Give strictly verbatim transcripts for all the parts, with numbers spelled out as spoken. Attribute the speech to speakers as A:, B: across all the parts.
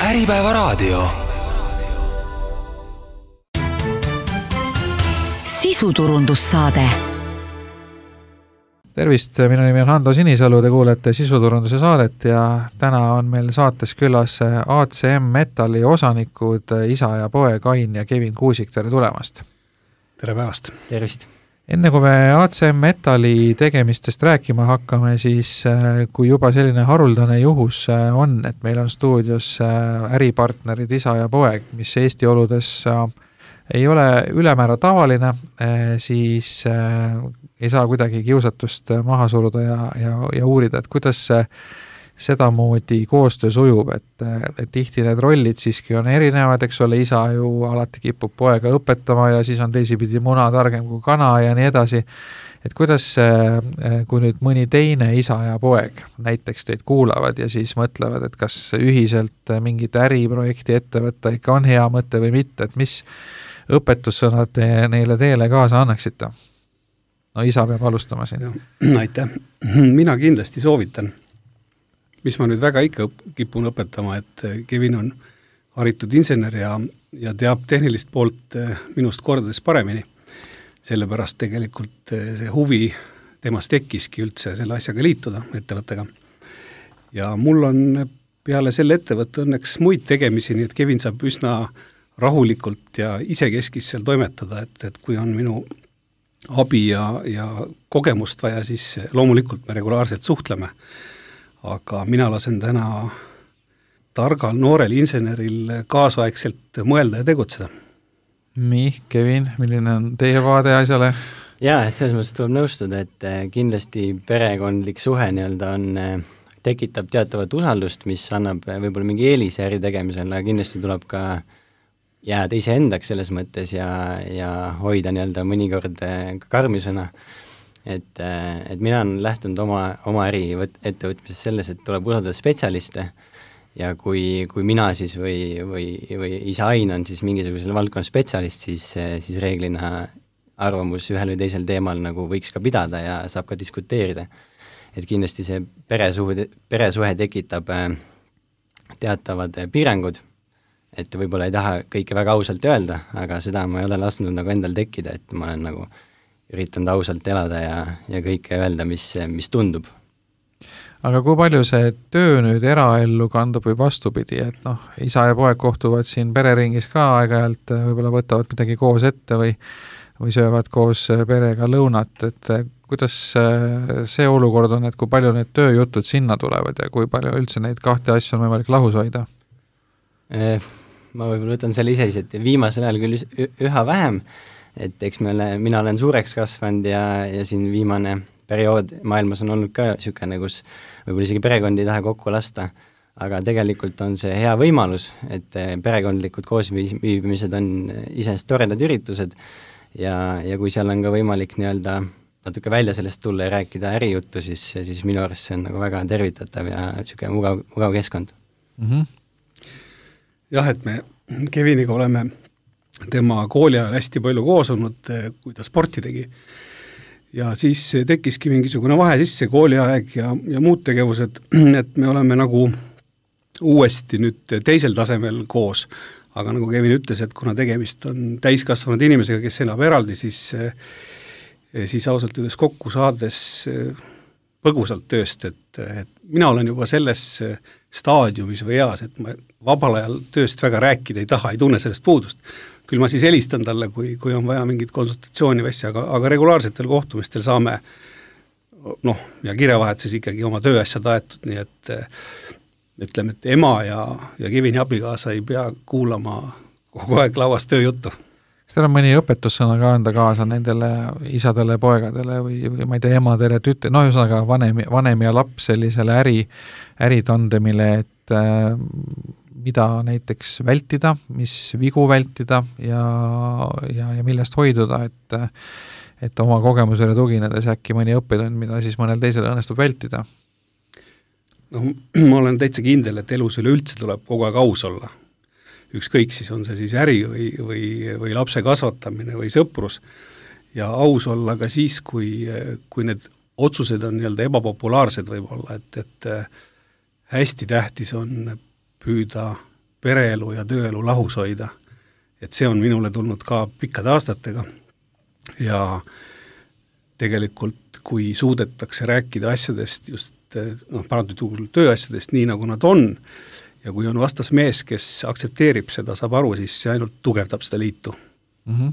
A: Äripäeva raadio. Sisuturundussaade.
B: Tervist, minu nimi on Hando Sinisalu, te kuulete Sisuturunduse saadet ja täna on meil saates külas A C M Metalli osanikud isa ja poeg Ain ja Kevin Kuusik, tere tulemast!
C: Tere päevast!
D: Tervist!
B: Enne kui me A C M Metalli tegemistest rääkima hakkame, siis kui juba selline haruldane juhus on, et meil on stuudios äripartnerid isa ja poeg, mis Eesti oludes ei ole ülemäära tavaline, siis ei saa kuidagi kiusatust maha suruda ja, ja, ja uurida, et kuidas see sedamoodi koostöö sujub, et, et tihti need rollid siiski on erinevad, eks ole, isa ju alati kipub poega õpetama ja siis on teisipidi muna targem kui kana ja nii edasi. Et kuidas, kui nüüd mõni teine isa ja poeg näiteks teid kuulavad ja siis mõtlevad, et kas ühiselt mingit äriprojekti ette võtta ikka on hea mõte või mitte, et mis õpetussõnad te neile teele kaasa annaksite? No isa peab alustama siin.
C: Aitäh. Mina kindlasti soovitan. Mis ma nüüd väga ikka kipun õpetama, et Kevin on haritud insener ja, ja teab tehnilist poolt minust kordades paremini. Sellepärast tegelikult see huvi temast tekkiski üldse selle asjaga liituda ettevõttega. Ja mul on peale selle ettevõtte õnneks muid tegemisi, nii et Kevin saab üsna rahulikult ja isekeskis seal toimetada, et, et kui on minu abi ja, ja kogemust vaja, siis loomulikult me regulaarselt suhtleme. Aga mina lasen täna targal noorel inseneril kaasaegselt mõelda ja tegutseda.
B: Nii, Kevin, milline on teie vaade asjale?
D: Jaa, selles mõttes tuleb nõustuda, et kindlasti perekondlik suhe nii-öelda on, tekitab teatavat usaldust, mis annab võib-olla mingi eelise äri tegemisel, aga kindlasti tuleb ka jääda ise endaks selles mõttes ja, ja hoida nii-öelda mõnikord karmisõna. Et, et mina olen lähtunud oma, oma äri ettevõtmises selles, et tuleb usaldada spetsialiste ja kui, kui mina siis või, või, või isa Ain on siis mingisugusel valdkonna spetsialist, siis, siis reeglina arvamus ühel või teisel teemal nagu võiks ka pidada ja saab ka diskuteerida. Et kindlasti see peresuhe, peresuhe tekitab teatavad piirangud, et võib-olla ei taha kõike väga ausalt öelda, aga seda ma ei ole lasknud nagu endal tekkida, et ma olen nagu üritanud ausalt elada ja, ja kõike öelda, mis, mis tundub.
B: Aga kui palju see töö nüüd eraellu kandub või vastupidi, et noh, isa ja poeg kohtuvad siin pereringis ka aeg-ajalt, võib-olla võtavad midagi koos ette või, või söövad koos perega lõunat, et kuidas see olukord on, et kui palju need tööjutud sinna tulevad ja kui palju üldse neid kahte asja on võimalik lahus hoida?
D: Ma võib-olla võtan selle ise, et viimasel ajal küll üha vähem, et eks me ole, mina olen suureks kasvanud ja, ja siin viimane periood maailmas on olnud ka niisugune, kus võib-olla isegi perekondi ei taha kokku lasta, aga tegelikult on see hea võimalus, et perekondlikud koosviibimised on iseenesest toredad üritused ja, ja kui seal on ka võimalik nii-öelda natuke välja sellest tulla ja rääkida ärijuttu, siis, siis minu arust see on nagu väga tervitatav ja niisugune mugav, mugav keskkond.
B: Mm-hmm.
C: Jah, et me Keviniga oleme tema kooli ajal hästi palju koos olnud, kui ta sporti tegi. Ja siis tekkiski mingisugune vahe sisse kooliaeg ja, ja muud tegevused, et me oleme nagu uuesti nüüd teisel tasemel koos. Aga nagu Kevin ütles, et kuna tegemist on täiskasvanud inimesega, kes elab eraldi, siis, siis ausalt öeldes kokku saades põgusalt tööst, et, et mina olen juba selles staadiumis või eas, et ma vabal ajal tööst väga rääkida ei taha, ei tunne sellest puudust. Küll ma siis helistan talle, kui, kui on vaja mingit konsultatsiooni väsja, aga, aga regulaarsetel kohtumistel saame noh, ja kirjavahetuses ikkagi oma tööasjad aetud, nii et ütleme, et ema ja, ja Kevini abikaasa ei pea kuulama kogu aeg lauas tööjuttu.
B: Kas teil on mõni õpetussõna ka anda kaasa nendele isadele, poegadele või, või ma ei tea, emadele, tüte, no ühesõnaga vanem, vanem ja laps sellisele äri, äritandemile, et äh, mida näiteks vältida, mis vigu vältida ja, ja, ja millest hoiduda, et, et oma kogemusele tuginedes äkki mõni õppetund, mida siis mõnel teisel õnnestub vältida?
C: No, ma olen täitsa kindel, et elus üleüldse tuleb kogu aeg aus olla. Ükskõik siis on see siis äri või, või, või lapse kasvatamine või sõprus. Ja aus olla ka siis, kui, kui need otsused on nii-öelda ebapopulaarsed võib-olla, et, et hästi tähtis on püüda pereelu ja tööelu lahus hoida. Et see on minule tulnud ka pikkade aastatega ja tegelikult kui suudetakse rääkida asjadest just noh, parandatud juhul tööasjadest nii, nagu nad on, ja kui on vastas mees, kes aktsepteerib seda, saab aru, siis see ainult tugevdab seda liitu.
B: Mm-hmm.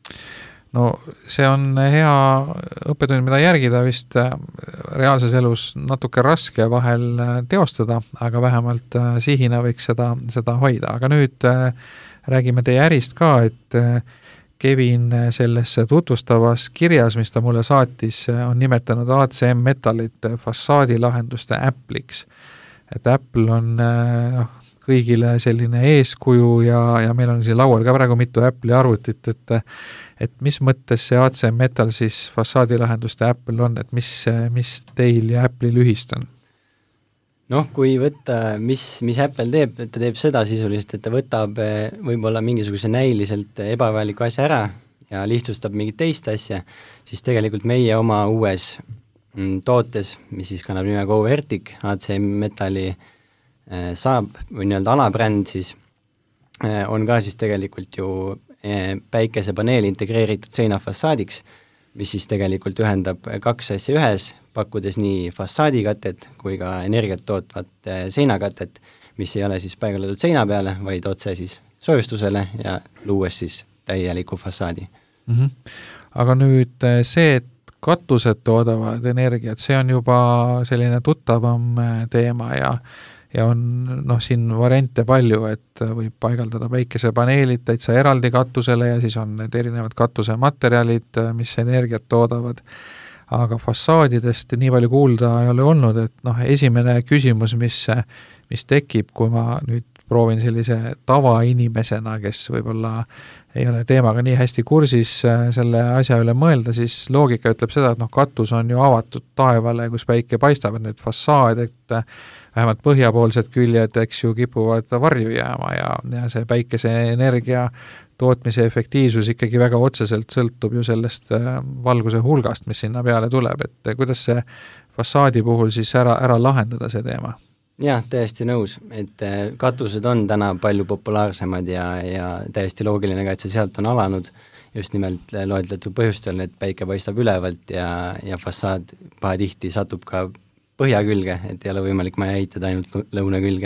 B: No see on hea õppetund, mida järgida vist reaalses elus natuke raske vahel teostada, aga vähemalt sihina võiks seda, seda hoida. Aga nüüd räägime teie ärist ka, et Kevin selles tutvustavas kirjas, mis ta mulle saatis, on nimetanud A C M Metallit fassaadilahenduste Apple'iks. Et Apple on noh, kõigile selline eeskuju ja, ja meil on siin laual ka praegu mitu Apple'i arvutit, et, et mis mõttes see A C M Metal siis fassaadilahenduste Apple on, et mis, mis teil ja Apple'il ühist on?
D: Noh, kui võtta, mis, mis Apple teeb, ta teeb seda sisuliselt, et ta võtab võib-olla mingisuguse näiliselt ebavajaliku asja ära ja lihtsustab mingit teist asja, siis tegelikult meie oma uues tootes, mis siis kannab nime GoVertic, A C M Metalli saab või nii-öelda alabränd, siis on ka siis tegelikult ju päikesepaneeli integreeritud seinafassaadiks, mis siis tegelikult ühendab kaks asja ühes, pakkudes nii fassaadikatet kui ka energiat tootvat seinakatet, mis ei ole siis paigaldatud seina peale, vaid otse siis soojustusele ja luues siis täieliku fassaadi.
B: Mm-hmm. Aga nüüd see, et katused toodavad energiat, see on juba selline tuttavam teema ja ja on noh, siin variante palju, et võib paigaldada päikesepaneelid täitsa eraldi katusele ja siis on need erinevad katusematerjalid, mis energiat toodavad. Aga fassaadidest nii palju kuulda ei ole olnud, et noh, esimene küsimus, mis, mis tekib, kui ma nüüd proovin sellise tavainimesena, kes võib-olla ei ole teemaga nii hästi kursis selle asja üle mõelda, siis loogika ütleb seda, et noh, katus on ju avatud taevale, kus päike paistab, et nüüd fassaad, et vähemalt põhjapoolsed küljed, eks ju, kipuvad varju jääma ja, ja see päikese energia tootmise efektiivsus ikkagi väga otseselt sõltub ju sellest valguse hulgast, mis sinna peale tuleb, et kuidas see fassaadi puhul siis ära, ära lahendada see teema?
D: Jah, täiesti nõus, et katused on täna palju populaarsemad ja, ja täiesti loogiline ka, et see sealt on alanud just nimelt loetletud põhjustel, et päike paistab ülevalt ja, ja fassaad pahatihti satub ka põhja külge, et ei ole võimalik maja ehitada ainult lõuna külge.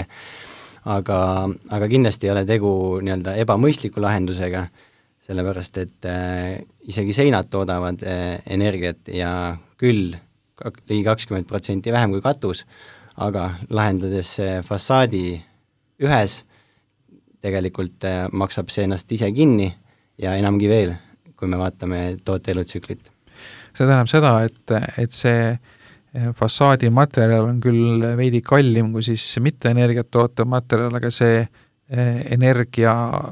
D: Aga, aga kindlasti ei ole tegu nii-öelda ebamõistliku lahendusega, sellepärast et äh, isegi seinad toodavad äh, energiat ja küll ligi kakskümmend protsenti vähem kui katus, aga lahendades äh, fassaadi ühes, tegelikult äh, maksab see ennast ise kinni ja enamgi veel, kui me vaatame toote elutsüklit.
B: See tähendab seda, et, et see fassaadi materjal on küll veidi kallim kui siis mitte energiat tootav materjal, aga see energia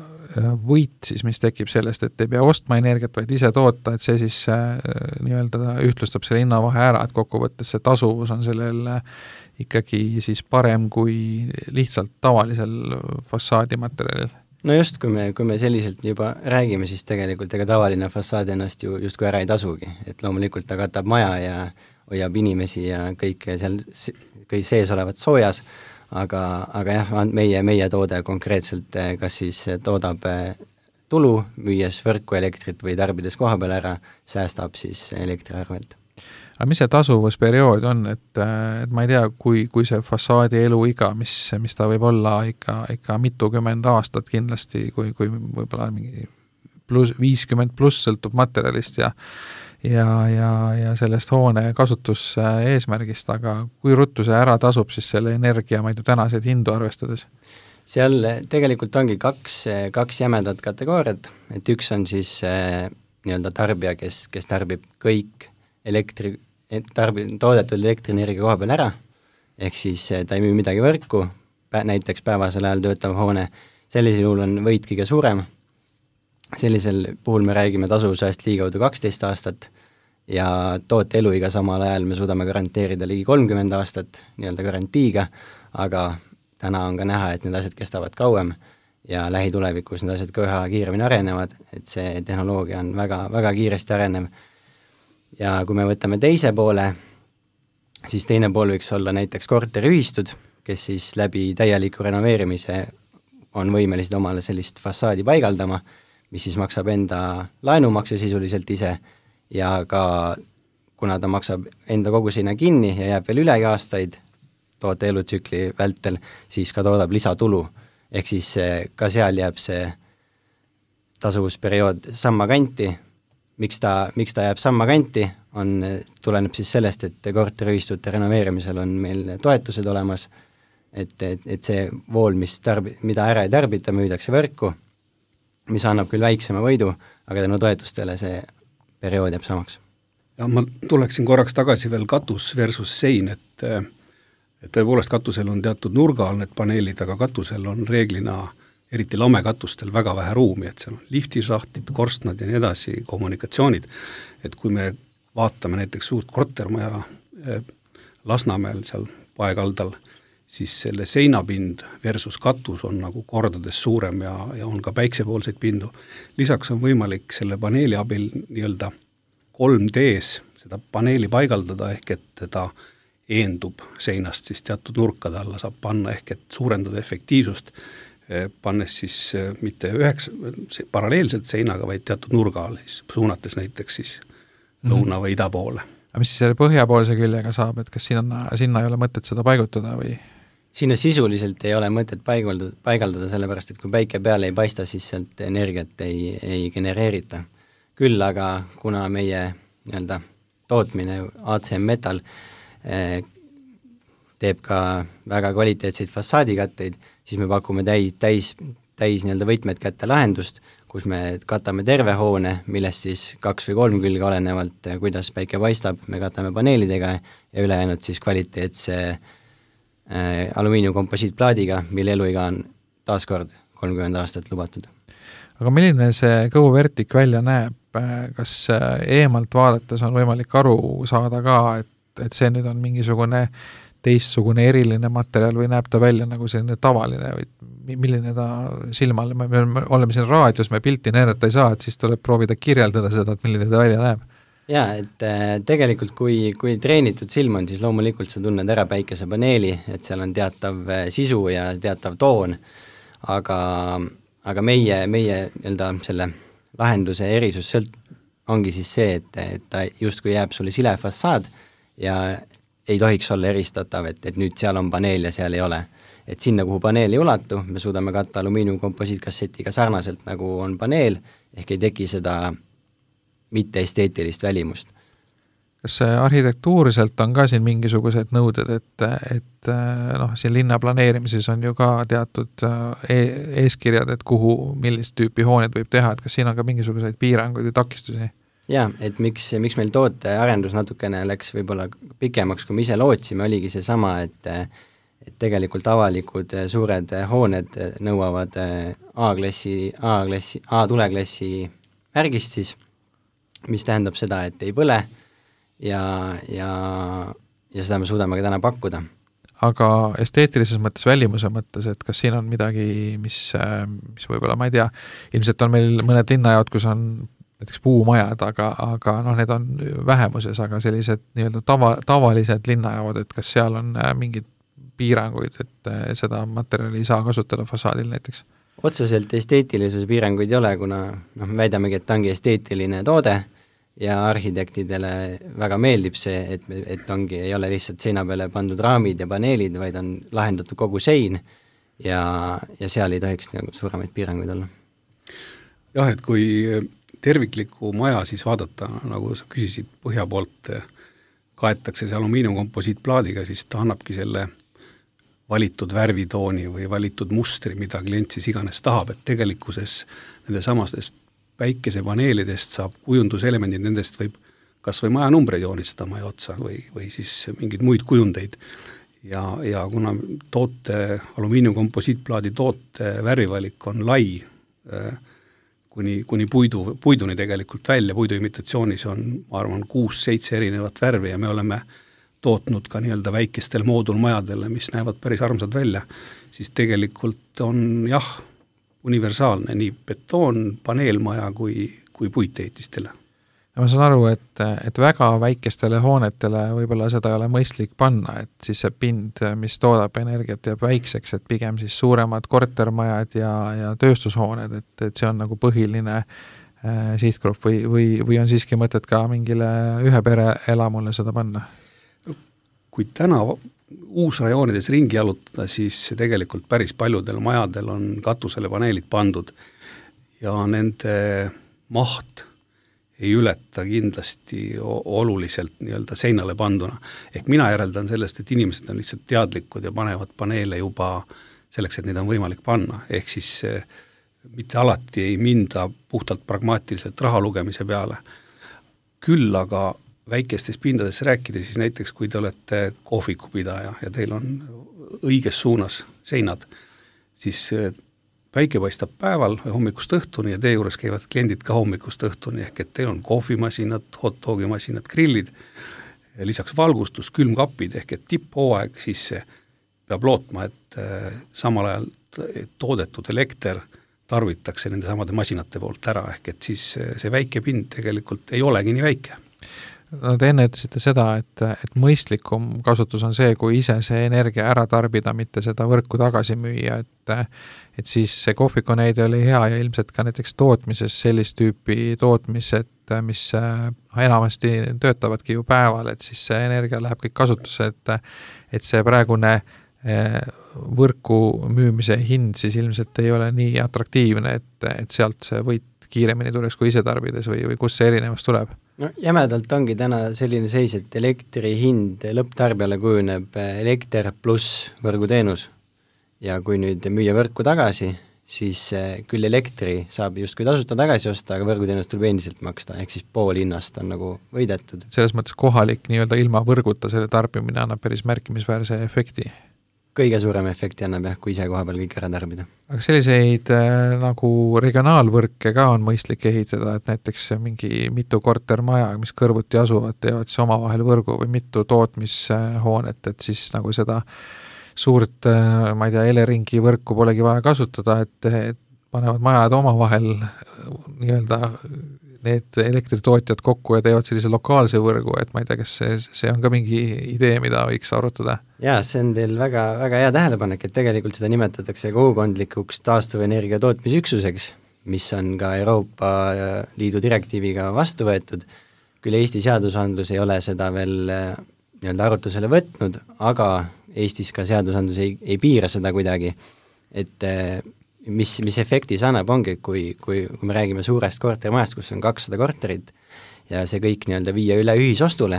B: võit siis, mis tekib sellest, et ei pea ostma energiat, vaid ise toota, et see siis nii-öelda ühtlustab selle hinnavahe ära, et kokkuvõttes see tasuvus on sellel ikkagi siis parem kui lihtsalt tavalisel fassaadi materjalil.
D: No just, kui me, kui me selliselt juba räägime, siis tegelikult ega tavaline fassaad ennast ju just kui ära ei tasugi, et loomulikult ta katab maja ja hoiab inimesi ja kõik seal kõik sees olevat soojas, aga, aga jah, meie, meie toode konkreetselt kas siis toodab tulu, müües võrku elektrit või tarbides koha peal ära, säästab siis elektriarvelt.
B: Aga mis see tasuvusperiood on, et, et ma ei tea, kui, kui see fassaadi eluiga, mis, mis ta võib olla ikka, ikka mitukümmend aastat kindlasti, kui, kui võib-olla mingi plus, viiskümmend pluss sõltub materjalist ja ja, ja, ja sellest hoone kasutus eesmärgist, aga kui ruttu see ära tasub siis selle energia, ma ei tea, tänaseid hindu arvestades?
D: Seal tegelikult ongi kaks, kaks jämedat kategooriat, et üks on siis eh, nii-öelda tarbija, kes, kes tarbib kõik elektri, tarbi, toodetud elektrienergia koha peal ära, ehk siis eh, ta ei müü midagi võrku, näiteks päevasel ajal töötav hoone, sellisel juhul on võit kõige suurem. Sellisel puhul me räägime tasuvusajast ligikaudu kaksteist aastat ja toote eluiga samal ajal me suudame garanteerida ligi kolmkümmend aastat nii-öelda garantiiga, aga täna on ka näha, et need asjad kestavad kauem ja lähitulevikus need asjad ka üha kiiremini arenevad, et see tehnoloogia on väga, väga kiiresti arenev. Ja kui me võtame teise poole, siis teine pool võiks olla näiteks korteriühistud, kes siis läbi täieliku renoveerimise on võimelised omale sellist fassaadi paigaldama, mis siis maksab enda laenumakse sisuliselt ise ja ka kuna ta maksab enda kogu seina kinni ja jääb veel ülegi aastaid toote elutsükli vältel, siis ka toodab lisatulu. Ehk siis ka seal jääb see tasuvusperiood samma kanti. Miks ta, miks ta jääb samma kanti, on, tuleneb siis sellest, et korteriühistute renoveerimisel on meil toetused olemas, et, et, et see vool, mis tarbi, mida ära ei tarbita, müüdakse võrku, mis annab küll väiksema võidu, aga tänu toetustele see periood jääb samaks.
C: Ja ma tuleksin korraks tagasi veel katus versus sein, et, et tõepoolest katusel on teatud nurga all need paneelid, aga katusel on reeglina eriti lamekatustel väga vähe ruumi, et seal on liftisahtid, korstnad ja nii edasi, kommunikatsioonid, et kui me vaatame näiteks suurt kortermaja Lasnamäel seal paekaldal, siis selle seinapind versus katus on nagu kordades suurem ja, ja on ka päiksepoolseid pindu. Lisaks on võimalik selle paneeli abil nii-öelda kolm D-s seda paneeli paigaldada, ehk et ta eendub seinast, siis teatud nurkade alla saab panna, ehk et suurendada efektiivsust, pannes siis mitte üheks paralleelselt seinaga, vaid teatud nurga all, siis suunates näiteks siis mm-hmm. lõuna või ida poole.
B: Aga mis siis selle põhjapoolse küljega saab, et kas sinna, sinna ei ole mõtet seda paigutada või?
D: Sinna sisuliselt ei ole mõtet paigaldada, paigaldada sellepärast, et kui päike peale ei paista, siis sealt energiat ei, ei genereerita. Küll aga kuna meie nii-öelda tootmine A C M Metal eh, teeb ka väga kvaliteetseid fassaadikatteid, siis me pakume täis, täis, täis nii-öelda võtmed kätte lahendust, kus me katame terve hoone, millest siis kaks või kolm külge olenevalt, kuidas päike paistab, me katame paneelidega ja ülejäänud siis kvaliteetse äh, alumiiniumkomposiitplaadiga, mille eluiga on taaskord kolmkümmend aastat lubatud.
B: Aga milline see kõhuvertik välja näeb? Kas eemalt vaadates on võimalik aru saada ka, et, et see nüüd on mingisugune teistsugune eriline materjal või näeb ta välja nagu selline tavaline või milline ta silmale, me, me oleme siin raadios, me pilti näidata ei saa, et siis tuleb proovida kirjeldada seda, et milline ta välja näeb.
D: Jaa, et äh, tegelikult kui, kui treenitud silm on, siis loomulikult sa tunned ära päikesepaneeli, et seal on teatav äh, sisu ja teatav toon, aga, aga meie, meie nii-öelda selle lahenduse erisus sõlt ongi siis see, et, et ta justkui jääb sulle sile fassaad ja ei tohiks olla eristatav, et, et nüüd seal on paneel ja seal ei ole. Et sinna, kuhu paneel ei ulatu, me suudame katta alumiiniumkomposiitkassetiga sarnaselt nagu on paneel, ehk ei teki seda mitte esteetilist välimust.
B: Kas arhitektuurselt on ka siin mingisugused nõuded, et, et noh, siin linna planeerimises on ju ka teatud eeskirjad, et kuhu, millist tüüpi hooned võib teha, et kas siin on ka mingisuguseid piiranguid või takistusi?
D: Jaa, et miks, miks meil tootearendus natukene läks võib-olla pikemaks, kui me ise lootsime, oligi see sama, et, et tegelikult avalikud suured hooned nõuavad A-klassi, A-klassi, A-tuleklassi märgist siis, mis tähendab seda, et ei põle ja, ja, ja seda me suudame ka täna pakkuda.
B: Aga esteetilises mõttes, välimuse mõttes, et kas siin on midagi, mis, mis võib-olla, ma ei tea, ilmselt on meil mõned linnajaod, kus on näiteks puumajad, aga, aga noh, need on vähemuses, aga sellised nii-öelda tava, tavalised linnajaod, et kas seal on mingid piiranguid, et seda materjali ei saa kasutada fassaadil näiteks?
D: Otseselt esteetilisuse piiranguid ei ole, kuna noh, väidamegi, et ta ongi esteetiline toode ja arhitektidele väga meeldib see, et, et ongi, ei ole lihtsalt seina peale pandud raamid ja paneelid, vaid on lahendatud kogu sein ja, ja seal ei tohiks nagu suuremaid piiranguid olla.
C: Jah, et kui tervikliku maja siis vaadata, nagu sa küsisid, põhja poolt kaetakse see alumiiniumkomposiitplaadiga, siis ta annabki selle valitud värvitooni või valitud mustri, mida klient siis iganes tahab, et tegelikkuses nende samastest päikesepaneelidest saab kujunduselemendid, nendest võib kas või maja numbreid joonistada maja otsa või, või siis mingeid muid kujundeid. Ja, ja kuna toote, alumiiniumkomposiitplaadi toote värvivalik on lai, kuni, kuni puidu, puiduni tegelikult välja, puidu imitatsioonis on, ma arvan, kuus-seitse erinevat värvi ja me oleme tootnud ka nii-öelda väikestel moodulmajadele, mis näevad päris armsad välja, siis tegelikult on jah, universaalne nii betoon, paneelmaja kui, kui puiteetistele.
B: ma saan aru, et, et väga väikestele hoonetele võib-olla seda ei ole mõistlik panna, et siis see pind, mis toodab energiat, jääb väikseks, et pigem siis suuremad kortermajad ja, ja tööstushooned, et, et see on nagu põhiline äh, sihtgrupp või, või, või on siiski mõtet ka mingile ühe pere elamule seda panna?
C: Kui täna uusrajoonides ringi jalutada, siis tegelikult päris paljudel majadel on katusele paneelid pandud ja nende maht ei ületa kindlasti oluliselt nii-öelda seinale panduna. Ehk mina järeldan sellest, et inimesed on lihtsalt teadlikud ja panevad paneele juba selleks, et neid on võimalik panna. Ehk siis mitte alati ei minda puhtalt pragmaatiliselt raha lugemise peale. Küll aga väikestes pindades rääkida, siis näiteks kui te olete kohvikupidaja ja teil on õiges suunas seinad, siis päike paistab päeval või hommikust õhtuni ja teie juures käivad kliendid ka hommikust õhtuni, ehk et teil on kohvimasinad, hot dogi masinad, grillid, lisaks valgustus, külmkapid, ehk et tipphooaeg sisse peab lootma, et samal ajal toodetud elekter tarvitakse nende samade masinate poolt ära, ehk et siis see väike pind tegelikult ei olegi nii väike.
B: No te enne ütlesite seda, et, et mõistlikum kasutus on see, kui ise see energia ära tarbida, mitte seda võrku tagasi müüa, et, et siis see kohvikonäide oli hea ja ilmselt ka näiteks tootmises sellist tüüpi tootmised, mis enamasti töötavadki ju päeval, et siis see energia läheb kõik kasutusse, et, et see praegune võrku müümise hind siis ilmselt ei ole nii atraktiivne, et, et sealt see võit kiiremini tuleks kui ise tarbides või, või kus see erinevus tuleb?
D: No jämedalt ongi täna selline seis, et elektri hind lõpptarbijale kujuneb elekter pluss võrguteenus ja kui nüüd müüa võrku tagasi, siis küll elektri saab justkui tasuta tagasi osta, aga võrguteenus tuleb endiselt maksta, ehk siis pool hinnast on nagu võidetud.
B: Selles mõttes kohalik nii-öelda ilma võrguta selle tarbimine annab päris märkimisväärse efekti.
D: Kõige suurem efekti annab jah, kui ise koha peal kõik ära tarbida.
B: Aga selliseid äh, nagu regionaalvõrke ka on mõistlik ehitada, et näiteks mingi mitu kortermaja, mis kõrvuti asuvad, teevad siis omavahel võrgu või mitu tootmishoonet, et siis nagu seda suurt, äh, ma ei tea, Eleringi võrku polegi vaja kasutada, et, et panevad majad omavahel nii-öelda need elektritootjad kokku ja teevad sellise lokaalse võrgu, et ma ei tea, kas see, see on ka mingi idee, mida võiks arutada?
D: Jaa, see on teil väga, väga hea tähelepanek, et tegelikult seda nimetatakse kogukondlikuks taastuvenergia tootmisüksuseks, mis on ka Euroopa Liidu direktiiviga vastu võetud. Küll Eesti seadusandlus ei ole seda veel nii-öelda arutusele võtnud, aga Eestis ka seadusandlus ei, ei piira seda kuidagi, et mis, mis efekti see annab, ongi, kui, kui, kui me räägime suurest kortermajast, kus on kakssada korterit ja see kõik nii-öelda viia üle ühisostule,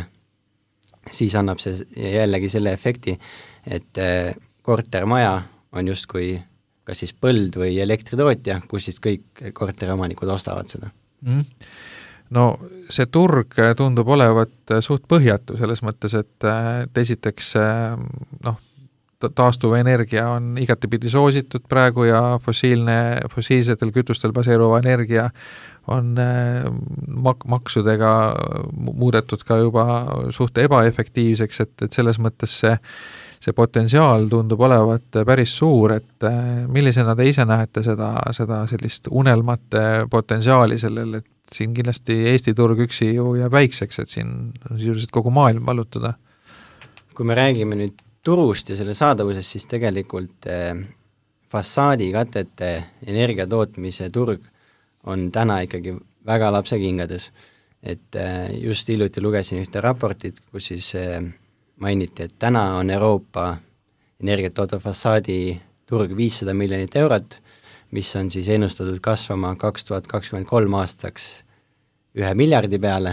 D: siis annab see jällegi selle efekti, et kortermaja on justkui kas siis põld või elektritootja, kus siis kõik korteriomanikud ostavad seda.
B: Mm. No see turg tundub olevat suht põhjatu selles mõttes, et esiteks noh, taastuva energia on igatepidi soositud praegu ja fossiilne, fossiilsetel kütustel baseeruva energia on mak- maksudega muudetud ka juba suht ebaefektiivseks, et, et selles mõttes see, see potentsiaal tundub olevat päris suur, et millisena te ise näete seda, seda sellist unelmate potentsiaali sellel, et siin kindlasti Eesti turg üksi ju jääb väikseks, et siin on sisuliselt kogu maailm vallutada.
D: Kui me räägime nüüd turust ja selle saadavusest, siis tegelikult eh, fassaadikatete energiatootmise turg on täna ikkagi väga lapsekingades. Et eh, just hiljuti lugesin ühte raportit, kus siis eh, mainiti, et täna on Euroopa energiat tootva fassaadi turg viissada miljonit eurot, mis on siis ennustatud kasvama kaks tuhat kakskümmend kolm aastaks ühe miljardi peale.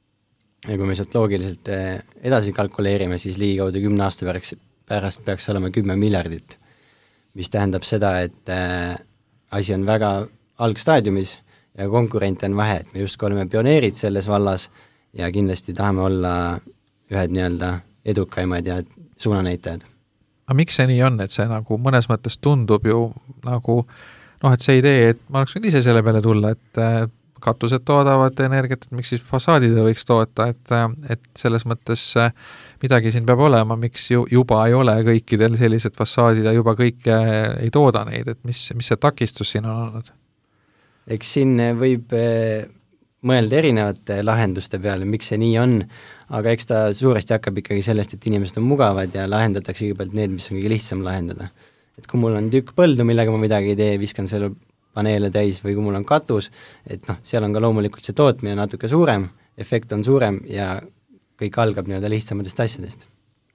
D: Ja kui me sealt loogiliselt edasi kalkuleerime, siis liigaudu kümne aasta pärast, pärast peaks olema kümme miljardit, mis tähendab seda, et äh, asi on väga algstaadiumis ja konkurente on vähe, et me just oleme pioneerid selles vallas ja kindlasti tahame olla ühed nii-öelda edukaimad ja suunanäitajad.
B: Aga miks see nii on, et see nagu mõnes mõttes tundub ju nagu noh, et see idee, et ma oleks võinud ise selle peale tulla, et katused toodavad energiat, et miks siis fassaadid võiks toota, et, et selles mõttes midagi siin peab olema, miks ju, juba ei ole kõikidel sellised fassaadid ja juba kõik ei tooda neid, et mis, mis see takistus siin on olnud?
D: Eks siin võib mõelda erinevate lahenduste peale, miks see nii on, aga eks ta suuresti hakkab ikkagi sellest, et inimesed on mugavad ja lahendatakse kõigepealt need, mis on kõige lihtsam lahendada. Et kui mul on tükk põldu, millega ma midagi ei tee, viskan selle paneele täis või kui mul on katus, et noh, seal on ka loomulikult see tootmine natuke suurem, efekt on suurem ja kõik algab nii-öelda lihtsamatest asjadest.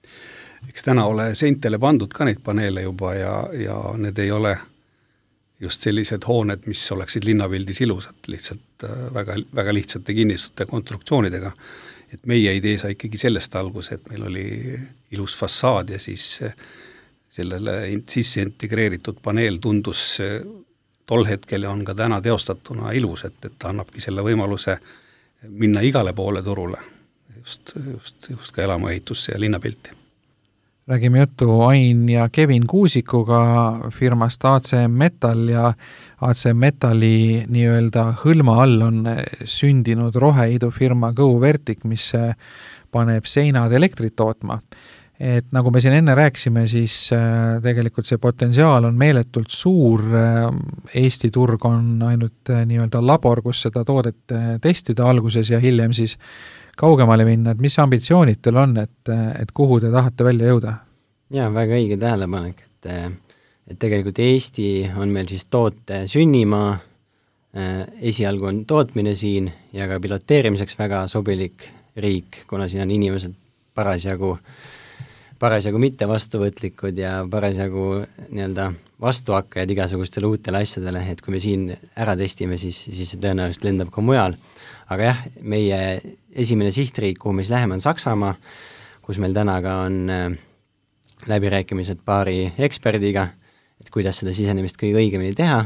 C: Eks täna ole seintele pandud ka neid paneele juba ja, ja need ei ole just sellised hooned, mis oleksid linnapildis ilusad, lihtsalt väga, väga lihtsate kinnistute konstruktsioonidega. Et meie idee sai ikkagi sellest algus, et meil oli ilus fassaad ja siis sellele sisse integreeritud paneel tundus tol hetkel ja on ka täna teostatuna ilus, et, et ta annabki selle võimaluse minna igale poole turule, just, just, just ka elamuehitusse ja linnapilti.
B: Räägime juttu Ain ja Kevin Kuusikuga firmast A C M Metal ja A C M Metali nii-öelda hõlma all on sündinud roheidu firma Go Vertic, mis paneb seinad elektrit tootma. Et nagu me siin enne rääksime, siis tegelikult see potentsiaal on meeletult suur. Eesti turg on ainult nii-öelda labor, kus seda toodet testida alguses ja hiljem siis kaugemale minna, et mis ambitsioonid teil on, et, et kuhu te tahate välja jõuda?
D: Jaa, väga õige tähelepanek, et, et tegelikult Eesti on meil siis toote sünnimaa, esialgu on tootmine siin ja ka piloteerimiseks väga sobilik riik, kuna siin on inimesed parasjagu, parasjagu mitte vastuvõtlikud ja parasjagu nii-öelda vastuhakkajad igasugustele uutele asjadele, et kui me siin ära testime, siis, siis see tõenäoliselt lendab ka mujal. Aga jah, meie esimene sihtriik, kuhu me siis läheme, on Saksamaa, kus meil täna ka on läbirääkimised paari eksperdiga, et kuidas seda sisenemist kõige õigemini teha.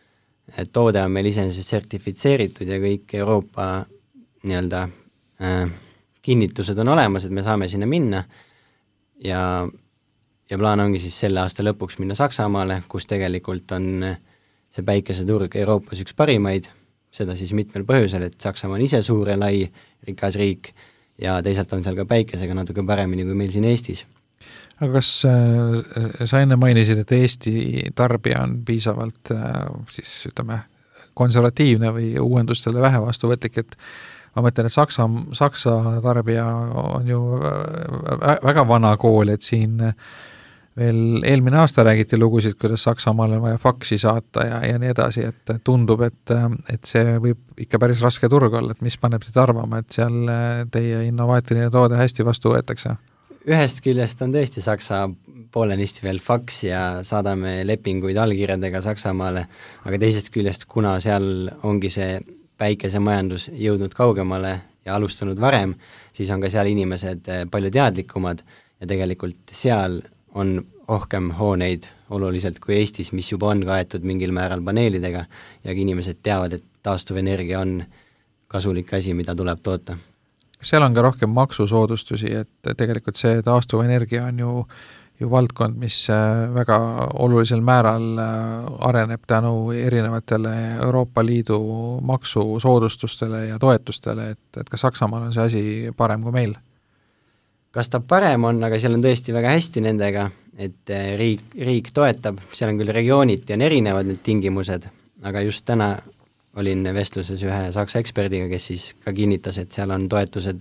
D: Et toode on meil iseenesest sertifitseeritud ja kõik Euroopa nii-öelda äh, kinnitused on olemas, et me saame sinna minna ja, ja plaan ongi siis selle aasta lõpuks minna Saksamaale, kus tegelikult on see päikeseturg Euroopas üks parimaid, seda siis mitmel põhjusel, et Saksamaa on ise suur ja lai rikas riik ja teisalt on seal ka päikesega natuke paremini kui meil siin Eestis.
B: Aga kas äh, sa enne mainisid, et Eesti tarbija on piisavalt äh, siis ütleme konservatiivne või uuendustele vähe vastuvõtlik, et ma mõtlen, et Saksa, Saksa tarbija on ju väga vana kool, et siin veel eelmine aasta räägiti lugusid, kuidas Saksamaal on vaja faksi saata ja, ja nii edasi, et tundub, et, et see võib ikka päris raske turg olla, et mis paneb teid arvama, et seal teie innovaatiline toode hästi vastu võetakse?
D: Ühest küljest on tõesti Saksa poolenisti veel faks ja saadame lepinguid allkirjadega Saksamaale, aga teisest küljest, kuna seal ongi see päikesemajandus jõudnud kaugemale ja alustanud varem, siis on ka seal inimesed palju teadlikumad ja tegelikult seal on rohkem hooneid oluliselt kui Eestis, mis juba on kaetud mingil määral paneelidega ja inimesed teavad, et taastuvenergia on kasulik asi, mida tuleb toota.
B: Seal on ka rohkem maksusoodustusi, et tegelikult see taastuvenergia on ju, ju valdkond, mis väga olulisel määral areneb tänu erinevatele Euroopa Liidu maksusoodustustele ja toetustele, et, et ka Saksamaal on see asi parem kui meil?
D: Kas ta parem on, aga seal on tõesti väga hästi nendega, et riik, riik toetab, seal on küll regiooniti on erinevad need tingimused, aga just täna olin vestluses ühe Saksa eksperdiga, kes siis ka kinnitas, et seal on toetused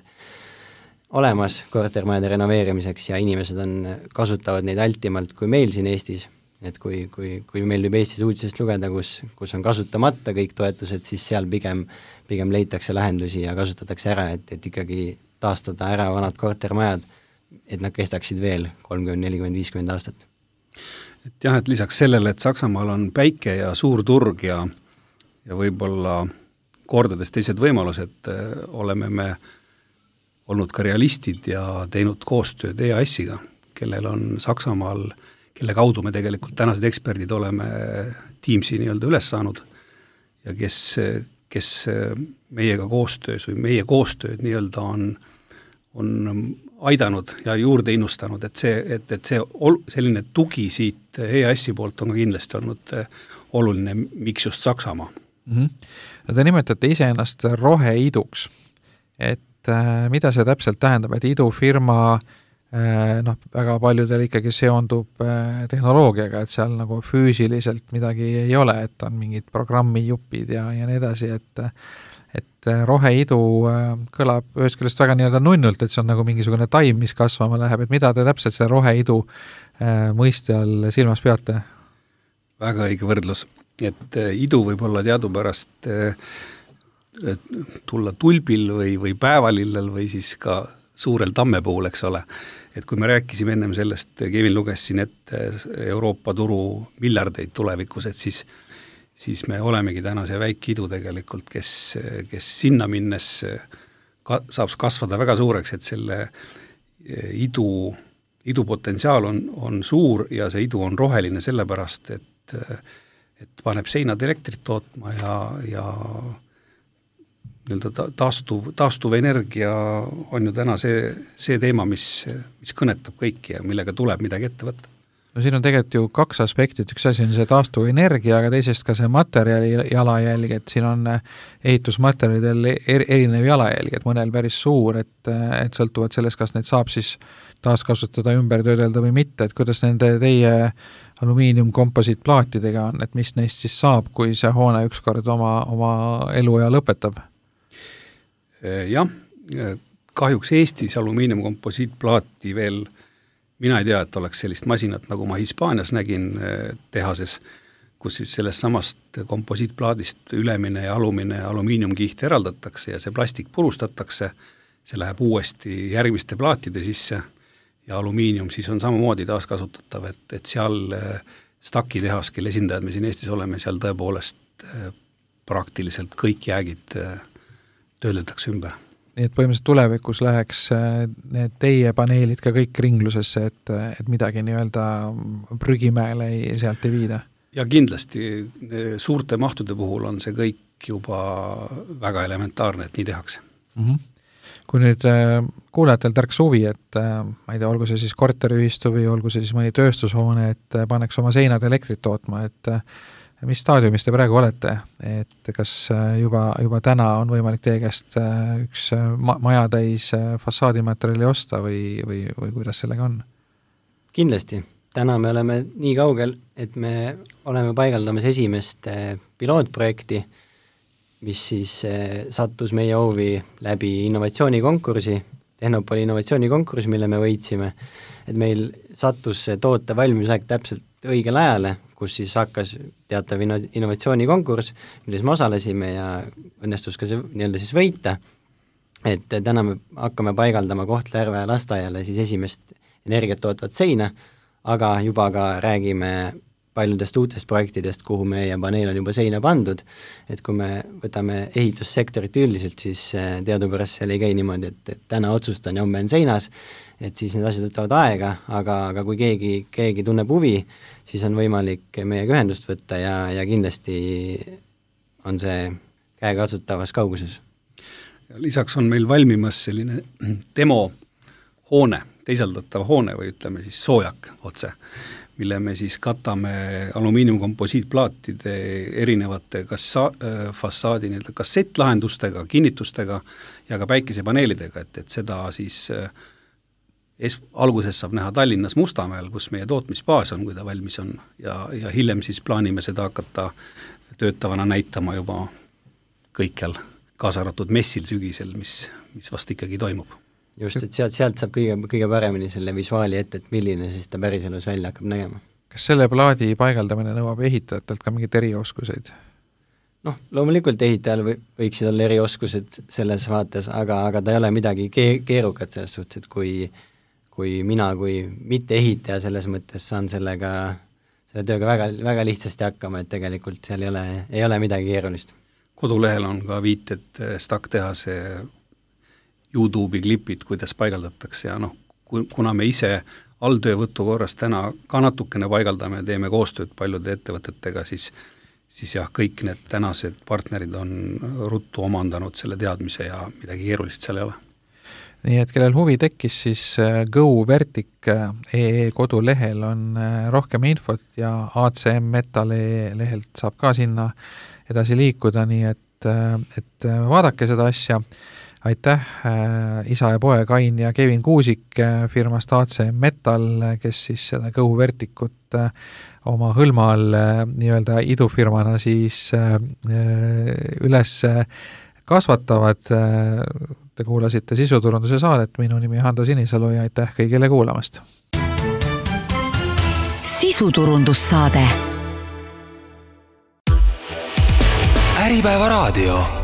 D: olemas kortermajade renoveerimiseks ja inimesed on, kasutavad neid altimalt kui meil siin Eestis, et kui, kui, kui meil võib Eestis uudisest lugeda, kus, kus on kasutamata kõik toetused, siis seal pigem, pigem leitakse lahendusi ja kasutatakse ära, et, et ikkagi taastada ära vanad kortermajad, et nad kestaksid veel kolmkümmend, nelikümmend, viiskümmend aastat.
C: Et jah, et lisaks sellele, et Saksamaal on päike ja suur turg ja, ja võib-olla kordades teised võimalused, oleme me olnud ka realistid ja teinud koostööd E A S-iga, kellel on Saksamaal, kelle kaudu me tegelikult tänased eksperdid oleme Teamsi nii-öelda üles saanud ja kes, kes meiega koostöös või meie koostööd nii-öelda on on aidanud ja juurde innustanud, et see, et, et see ol, selline tugi siit E A S-i poolt on ka kindlasti olnud oluline, miks just Saksamaa.
B: Mm-hmm. No te nimetate iseennast roheiduks, et äh, mida see täpselt tähendab, et idufirma äh, noh, väga paljudel ikkagi seondub äh, tehnoloogiaga, et seal nagu füüsiliselt midagi ei ole, et on mingid programmijupid ja, ja nii edasi, et et roheidu kõlab ühest küljest väga nii-öelda nunnult, et see on nagu mingisugune taim, mis kasvama läheb, et mida te täpselt selle roheidu mõiste all silmas peate?
C: Väga õige võrdlus, et idu võib olla teadupärast tulla tulbil või, või päevalillel või siis ka suurel tammepuul, eks ole. Et kui me rääkisime ennem sellest, Kevin luges siin ette Euroopa turu miljardeid tulevikus, et siis siis me olemegi täna see väike idu tegelikult, kes, kes sinna minnes ka, saab kasvada väga suureks, et selle idu, idu potentsiaal on, on suur ja see idu on roheline sellepärast, et, et paneb seinad elektrit tootma ja, ja nii-öelda taastuv, taastuv energia on ju täna see, see teema, mis, mis kõnetab kõiki ja millega tuleb midagi ette võtta.
B: No siin on tegelikult ju kaks aspektit, üks asi on see taastuv energia, aga teisest ka see materjali jalajälg, et siin on ehitusmaterjalidel er, erinev jalajälg, et mõnel päris suur, et, et sõltuvad sellest, kas need saab siis taaskasutada, ümber töödelda või mitte, et kuidas nende teie alumiiniumkomposiitplaatidega on, et mis neist siis saab, kui see hoone ükskord oma, oma eluea lõpetab?
C: Jah, kahjuks Eestis alumiiniumkomposiitplaati veel mina ei tea, et oleks sellist masinat, nagu ma Hispaanias nägin tehases, kus siis sellest samast komposiitplaadist ülemine ja alumine alumiiniumkiht eraldatakse ja see plastik purustatakse, see läheb uuesti järgmiste plaatide sisse ja alumiinium siis on samamoodi taaskasutatav, et, et seal Staki tehas, kelle esindajad me siin Eestis oleme, seal tõepoolest praktiliselt kõik jäägid töödeldakse ümber.
B: Nii et põhimõtteliselt tulevikus läheks need teie paneelid ka kõik ringlusesse, et, et midagi nii-öelda prügimäele ei, sealt ei viida?
C: Ja kindlasti suurte mahtude puhul on see kõik juba väga elementaarne, et nii tehakse.
B: Mm-hmm. Kui nüüd kuulajatel tärks huvi, et ma ei tea, olgu see siis korteriühistu või olgu see siis mõni tööstushoone, et paneks oma seinad elektrit tootma, et mis staadiumis te praegu olete, et kas juba, juba täna on võimalik teie käest üks ma- maja täis fassaadimaterjali osta või, või, või kuidas sellega on?
D: Kindlasti. Täna me oleme nii kaugel, et me oleme paigaldamas esimest pilootprojekti, mis siis sattus meie hoovi läbi innovatsioonikonkursi, Tehnopoli innovatsioonikonkursi, mille me võitsime, et meil sattus see toote valmisaeg täpselt õigel ajale, kus siis hakkas teatav innovatsioonikonkurss, milles me osalesime ja õnnestus ka see nii-öelda siis võita, et täna me hakkame paigaldama Kohtla-Järve lasteaiale siis esimest energiat tootvat seina, aga juba ka räägime paljudest uutest projektidest, kuhu meie paneel on juba seina pandud, et kui me võtame ehitussektorit üldiselt, siis teadupärast seal ei käi niimoodi, et, et täna otsustan ja homme on seinas, et siis need asjad võtavad aega, aga, aga kui keegi, keegi tunneb huvi, siis on võimalik meiega ühendust võtta ja, ja kindlasti on see käega katsutavas kauguses.
C: Lisaks on meil valmimas selline demohoone, teisaldatav hoone või ütleme siis soojak otse, mille me siis katame alumiiniumkomposiitplaatide erinevate kassa, fassaadi nii-öelda kassettlahendustega, kinnitustega ja ka päikesepaneelidega, et, et seda siis es, alguses saab näha Tallinnas Mustamäel, kus meie tootmisbaas on, kui ta valmis on, ja, ja hiljem siis plaanime seda hakata töötavana näitama juba kõikjal, kaasa arvatud messil sügisel, mis, mis vast ikkagi toimub.
D: Just, et sealt, sealt saab kõige, kõige paremini selle visuaali ette, et milline siis ta päriselus välja hakkab nägema.
B: Kas selle plaadi paigaldamine nõuab ehitajatelt ka mingid erioskuseid?
D: Noh, loomulikult ehitajal või, võiksid olla erioskused selles vaates, aga, aga ta ei ole midagi ke- keerukat selles suhtes, et kui, kui mina kui mitte ehitaja selles mõttes saan sellega, selle tööga väga, väga lihtsasti hakkama, et tegelikult seal ei ole, ei ole midagi keerulist.
C: Kodulehel on ka viited Stak tehase YouTube'i klipid, kuidas paigaldatakse ja noh, kuna me ise alltöövõtu korras täna ka natukene paigaldame ja teeme koostööd paljude ettevõtetega, siis, siis jah, kõik need tänased partnerid on ruttu omandanud selle teadmise ja midagi keerulist seal ei ole.
B: Nii et kellel huvi tekkis, siis GoVertic punkt ee kodulehel on rohkem infot ja A C M Metal lehelt saab ka sinna edasi liikuda, nii et, et vaadake seda asja. Aitäh äh, isa ja poeg Ain ja Kevin Kuusik äh, firmast A C M Metal, kes siis seda GoVerticut äh, oma hõlma all äh, nii-öelda idufirmana siis äh, üles kasvatavad. Te kuulasite Sisuturunduse saadet, minu nimi Hando Sinisalu ja aitäh kõigile kuulamast.
A: Sisuturundussaade.
E: Äripäeva raadio.